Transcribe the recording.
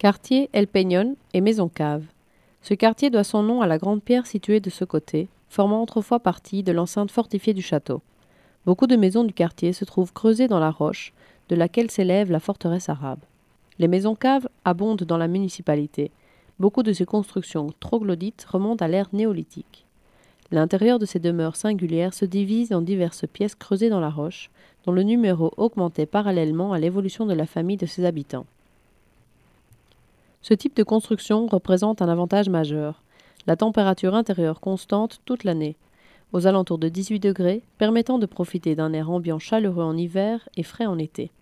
Quartier El Peñón et Maison Cave. Ce quartier doit son nom à la grande pierre située de ce côté, formant autrefois partie de l'enceinte fortifiée du château. Beaucoup de maisons du quartier se trouvent creusées dans la roche, de laquelle s'élève la forteresse arabe. Les maisons caves abondent dans la municipalité. Beaucoup de ces constructions troglodytes remontent à l'ère néolithique. L'intérieur de ces demeures singulières se divise en diverses pièces creusées dans la roche, dont le numéro augmentait parallèlement à l'évolution de la famille de ses habitants. Ce type de construction représente un avantage majeur, la température intérieure constante toute l'année, aux alentours de 18 degrés, permettant de profiter d'un air ambiant chaleureux en hiver et frais en été.